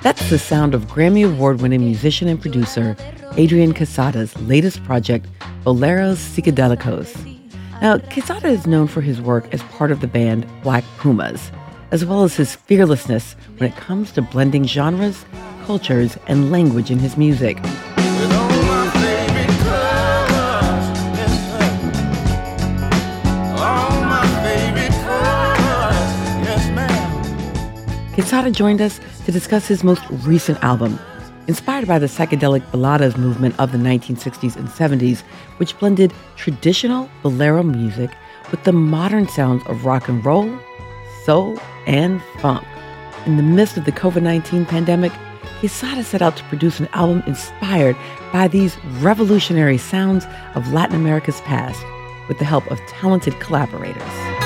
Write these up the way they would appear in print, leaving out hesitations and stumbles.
That's the sound of Grammy Award-winning musician and producer Adrian Quesada's latest project, Boleros Psicodelicos. Now, Quesada is known for his work as part of the band Black Pumas, as well as his fearlessness when it comes to blending genres, cultures, and language in his music. Quesada joined us to discuss his most recent album, inspired by the psychedelic baladas movement of the 1960s and 70s, which blended traditional bolero music with the modern sounds of rock and roll, soul, and funk. In the midst of the COVID-19 pandemic, Quesada set out to produce an album inspired by these revolutionary sounds of Latin America's past, with the help of talented collaborators.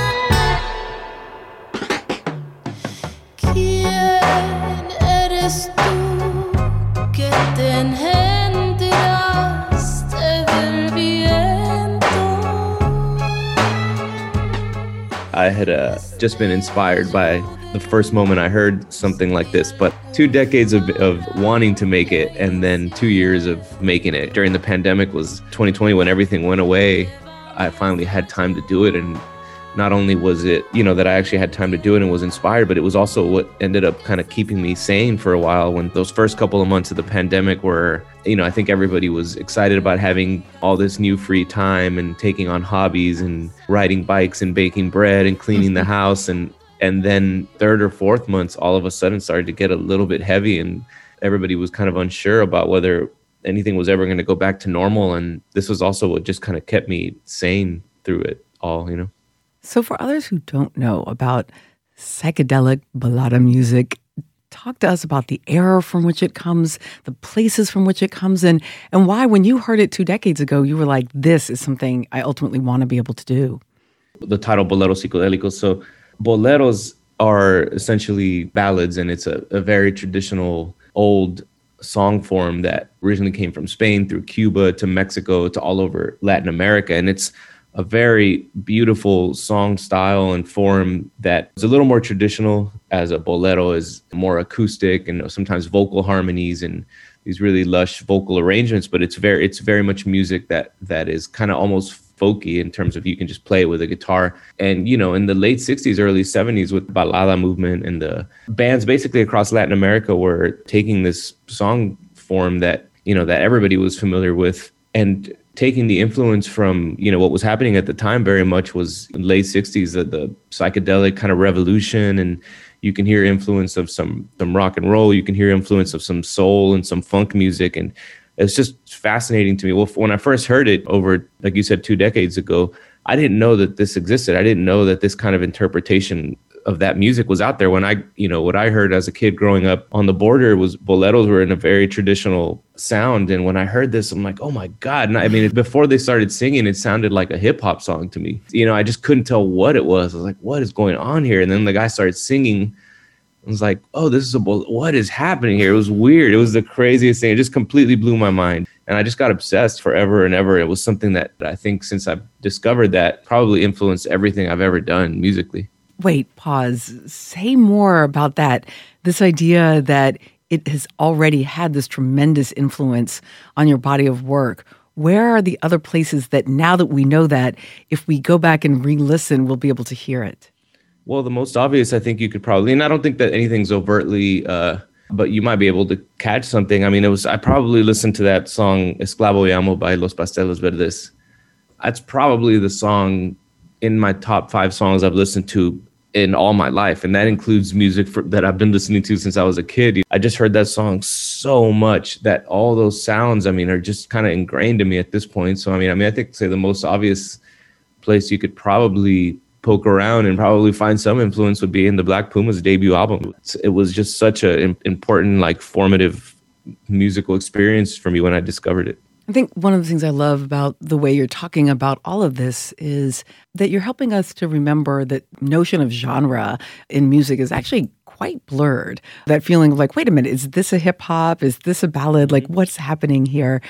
I had just been inspired by the first moment I heard something like this, but 2 decades of wanting to make it and then 2 years of making it. During the pandemic was 2020 when everything went away. I finally had time to do it, and not only was it, that I actually had time to do it and was inspired, but it was also what ended up kind of keeping me sane for a while when those first couple of months of the pandemic were, I think everybody was excited about having all this new free time and taking on hobbies and riding bikes and baking bread and cleaning the house. And then third or fourth months, all of a sudden started to get a little bit heavy, and everybody was kind of unsure about whether anything was ever going to go back to normal. And this was also what just kind of kept me sane through it all, So for others who don't know about psychedelic balada music, talk to us about the era from which it comes, the places from which it comes in, and why when you heard it 2 decades ago, you were like, this is something I ultimately want to be able to do. The title Boleros Psicodelicos. So boleros are essentially ballads, and it's a very traditional old song form that originally came from Spain through Cuba to Mexico to all over Latin America. And it's a very beautiful song style and form that is a little more traditional, as a bolero is more acoustic and sometimes vocal harmonies and these really lush vocal arrangements. But it's very much music that is kind of almost folky in terms of you can just play it with a guitar. And, in the late 60s, early 70s with balada movement, and the bands basically across Latin America were taking this song form that, that everybody was familiar with, and taking the influence from, what was happening at the time very much was in late 60s, the psychedelic kind of revolution. And you can hear influence of some rock and roll. You can hear influence of some soul and some funk music. And it's just fascinating to me. Well, when I first heard it over, like you said, 2 decades ago, I didn't know that this existed. I didn't know that this kind of interpretation of that music was out there. When what I heard as a kid growing up on the border was boleros were in a very traditional sound. And when I heard this, I'm like, oh my God. And before they started singing, it sounded like a hip hop song to me. I just couldn't tell what it was. I was like, what is going on here? And then the guy started singing. I was like, oh, this is what is happening here? It was weird. It was the craziest thing. It just completely blew my mind. And I just got obsessed forever and ever. It was something that I think since I've discovered that probably influenced everything I've ever done musically. Wait, pause. Say more about that. This idea that it has already had this tremendous influence on your body of work. Where are the other places that now that we know that, if we go back and re-listen, we'll be able to hear it? Well, the most obvious, I think you could probably, and I don't think that anything's overtly, but you might be able to catch something. I probably listened to that song Esclavo y Amo by Los Pasteles Verdes. That's probably the song in my top 5 songs I've listened to in all my life. And that includes music that I've been listening to since I was a kid. I just heard that song so much that all those sounds, are just kind of ingrained in me at this point. So, I think the most obvious place you could probably poke around and probably find some influence would be in the Black Pumas debut album. It was just such an important, formative musical experience for me when I discovered it. I think one of the things I love about the way you're talking about all of this is that you're helping us to remember that notion of genre in music is actually quite blurred. That feeling of like, wait a minute, is this a hip hop? Is this a ballad? Like, what's happening here?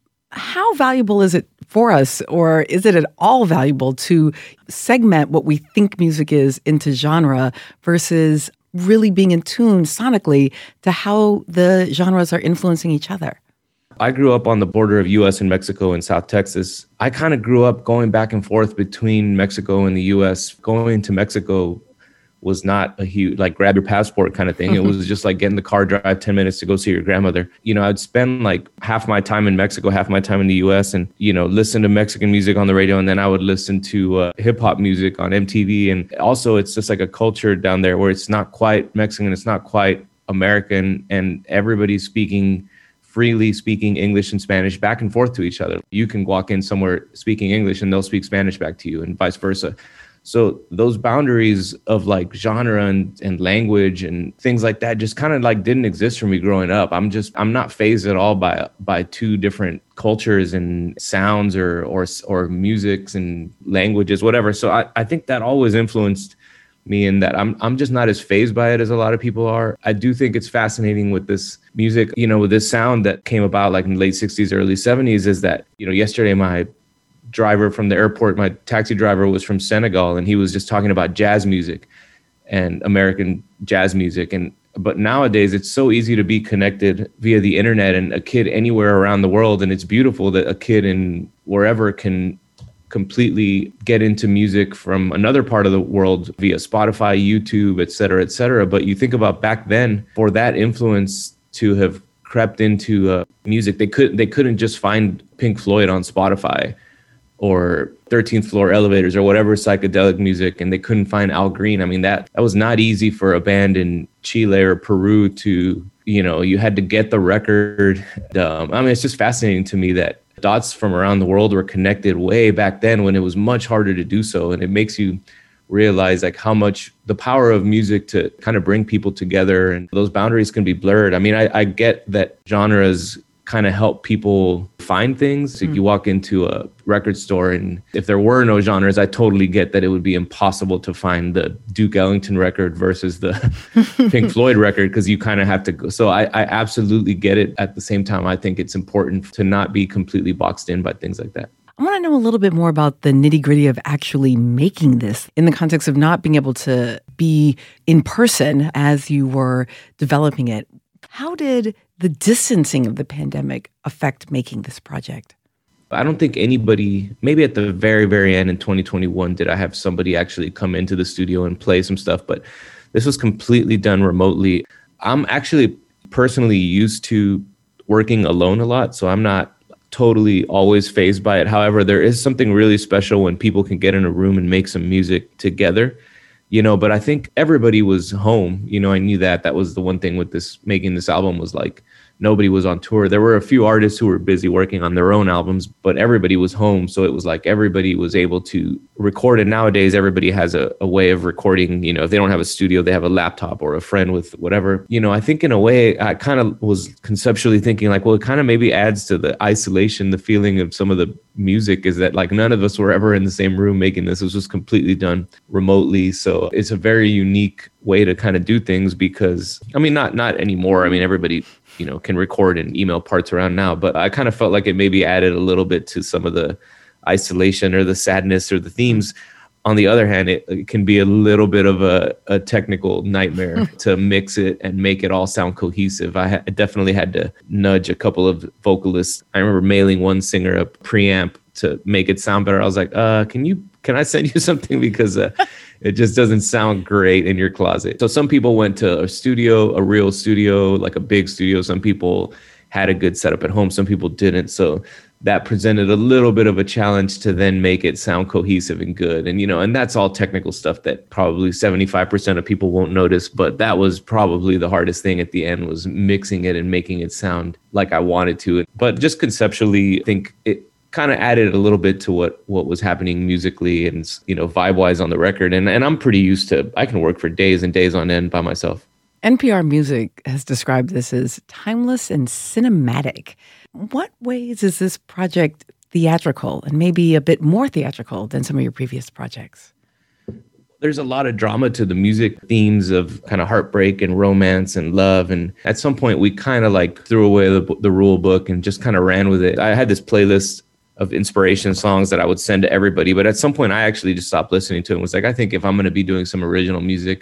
How valuable is it for us, or is it at all valuable to segment what we think music is into genre versus really being in tune sonically to how the genres are influencing each other? I grew up on the border of US and Mexico in South Texas. I kind of grew up going back and forth between Mexico and the US. Going to Mexico was not a huge, like, grab your passport kind of thing. It was just like get in the car, drive 10 minutes to go see your grandmother. I'd spend like half my time in Mexico, half my time in the US, and, listen to Mexican music on the radio. And then I would listen to hip hop music on MTV. And also it's just like a culture down there where it's not quite Mexican, it's not quite American, and everybody's freely speaking English and Spanish back and forth to each other. You can walk in somewhere speaking English and they'll speak Spanish back to you, and vice versa. So those boundaries of like genre and language and things like that just kind of like didn't exist for me growing up. I'm not fazed at all by two different cultures and sounds or musics and languages, whatever. So I think that always influenced me in that I'm just not as fazed by it as a lot of people are. I do think it's fascinating with this music, with this sound that came about like in the late 60s, early 70s, is that, yesterday my driver from the airport, my taxi driver, was from Senegal, and he was just talking about jazz music and American jazz music. But nowadays it's so easy to be connected via the internet, and a kid anywhere around the world. And it's beautiful that a kid in wherever can completely get into music from another part of the world via Spotify, YouTube, et cetera, et cetera. But you think about back then, for that influence to have crept into music, they couldn't just find Pink Floyd on Spotify or 13th Floor Elevators or whatever psychedelic music, and they couldn't find Al Green. I mean, that was not easy for a band in Chile or Peru to, you had to get the record. It's just fascinating to me that dots from around the world were connected way back then when it was much harder to do so. And it makes you realize like how much the power of music to kind of bring people together, and those boundaries can be blurred. I mean, I get that genres kind of help people find things. If you walk into a record store, and if there were no genres, I totally get that it would be impossible to find the Duke Ellington record versus the Pink Floyd record, because you kind of have to go. So I absolutely get it. At the same time, I think it's important to not be completely boxed in by things like that. I want to know a little bit more about the nitty-gritty of actually making this in the context of not being able to be in person as you were developing it. How did the distancing of the pandemic affect making this project? I don't think anybody, maybe at the very, very end in 2021, did I have somebody actually come into the studio and play some stuff, but this was completely done remotely. I'm actually personally used to working alone a lot, so I'm not totally always fazed by it. However, there is something really special when people can get in a room and make some music together. But I think everybody was home. I knew that was the one thing with making this album, was like nobody was on tour. There were a few artists who were busy working on their own albums, but everybody was home. So it was like everybody was able to record. And nowadays everybody has a way of recording. If they don't have a studio, they have a laptop or a friend with whatever. I think in a way I kind of was conceptually thinking like, well, it kind of maybe adds to the isolation, the feeling of some of the music, is that like none of us were ever in the same room making this. It was just completely done remotely. So it's a very unique way to kind of do things, because not anymore. Everybody can record and email parts around now, but I kind of felt like it maybe added a little bit to some of the isolation or the sadness or the themes. On the other hand, it can be a little bit of a technical nightmare to mix it and make it all sound cohesive. I definitely had to nudge a couple of vocalists. I remember mailing one singer a preamp to make it sound better. I was like, can I send you something? Because it just doesn't sound great in your closet. So some people went to a studio, a real studio, like a big studio. Some people had a good setup at home. Some people didn't. So that presented a little bit of a challenge to then make it sound cohesive and good. And, and that's all technical stuff that probably 75% of people won't notice. But that was probably the hardest thing at the end, was mixing it and making it sound like I wanted to. But just conceptually, I think it kind of added a little bit to what was happening musically and, vibe-wise on the record. And I'm pretty used to, I can work for days and days on end by myself. NPR Music has described this as timeless and cinematic. What ways is this project theatrical, and maybe a bit more theatrical than some of your previous projects? There's a lot of drama to the music, themes of kind of heartbreak and romance and love. And at some point we kind of like threw away the rule book and just kind of ran with it. I had this playlist of inspiration songs that I would send to everybody, but at some point I actually just stopped listening to it and was like, I think if I'm going to be doing some original music,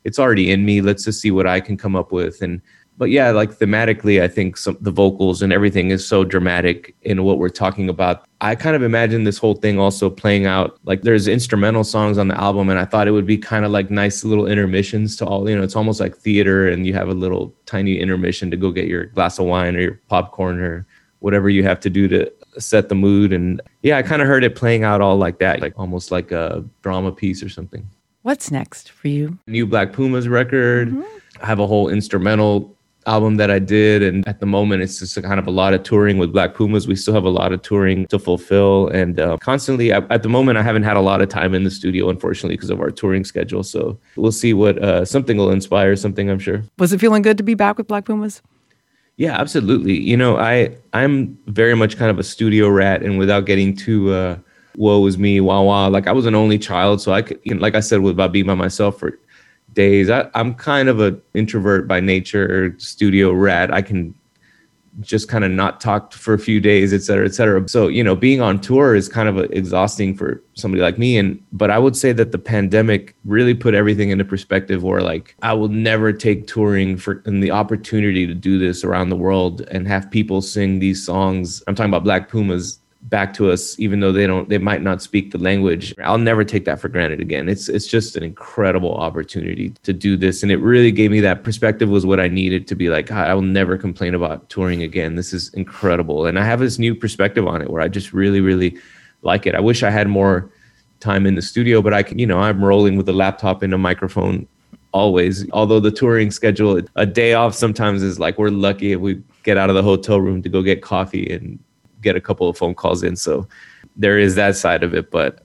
it's already in me. Let's just see what I can come up with. But yeah, like thematically, I think the vocals and everything is so dramatic in what we're talking about. I kind of imagine this whole thing also playing out, like there's instrumental songs on the album, and I thought it would be kind of like nice little intermissions to all, it's almost like theater, and you have a little tiny intermission to go get your glass of wine or your popcorn or whatever you have to do to set the mood. And yeah, I kind of heard it playing out all like that, like almost like a drama piece or something. What's next for you? New Black Pumas record. I have a whole instrumental album that I did, and at the moment it's just kind of a lot of touring with Black Pumas. We still have a lot of touring to fulfill, and constantly at the moment I haven't had a lot of time in the studio, unfortunately, because of our touring schedule. So we'll see what something will inspire something, I'm sure. Was it feeling good to be back with Black Pumas? Yeah, absolutely. I'm very much kind of a studio rat, and without getting too woe is me, wah wah, like I was an only child, so I could, like I said, about being by myself for days. I'm kind of an introvert by nature, studio rat. I can just kind of not talk for a few days, et cetera, et cetera. So, being on tour is kind of exhausting for somebody like me. But I would say that the pandemic really put everything into perspective, where like I will never take touring and the opportunity to do this around the world and have people sing these songs. I'm talking about Black Pumas back to us, even though they might not speak the language. I'll never take that for granted again. It's just an incredible opportunity to do this. And it really gave me that perspective, was what I needed to be like, God, I will never complain about touring again. This is incredible. And I have this new perspective on it where I just really, really like it. I wish I had more time in the studio, but I'm rolling with a laptop and a microphone always. Although the touring schedule, a day off sometimes is like, we're lucky if we get out of the hotel room to go get coffee and get a couple of phone calls in. So there is that side of it, but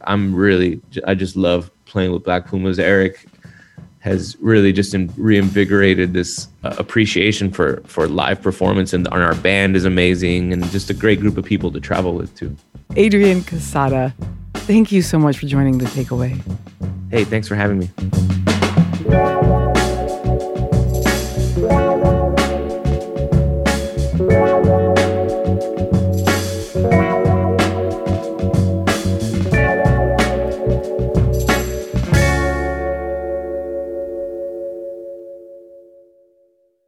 I just love playing with Black Pumas. Eric has really just reinvigorated this appreciation for live performance, and our band is amazing, and just a great group of people to travel with too. Adrian Quesada, thank you so much for joining The Takeaway. Hey, thanks for having me.